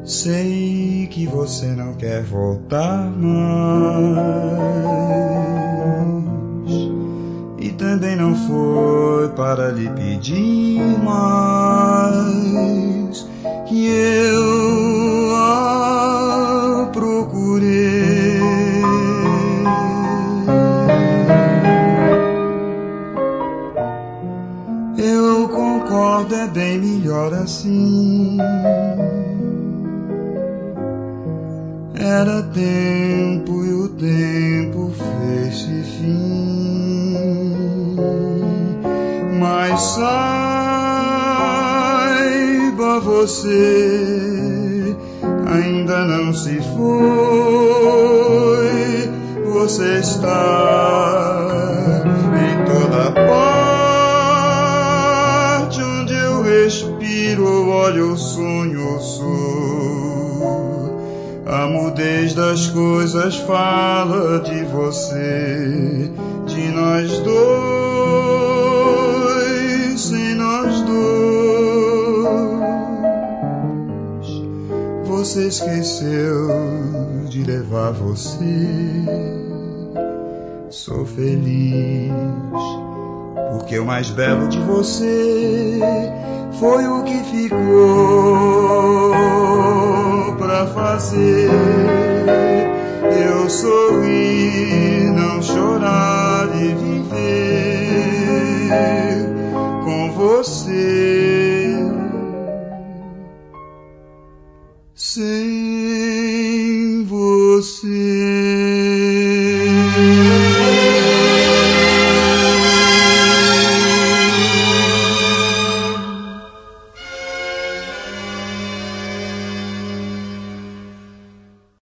Sei que você não quer voltar mais, e também não foi para lhe pedir mais que eu a procurei. Eu concordo, é bem melhor assim. Era tempo e o tempo fez-se fim. Mas saiba você, ainda não se foi. Você está em toda parte onde eu respiro, olho, eu sonho, eu sou. A mudez das coisas fala de você, de nós dois, sem nós dois. Você esqueceu de levar você. Sou feliz, porque o mais belo de você foi o que ficou pra fazer eu sorrir, não chorar e viver com você. Sei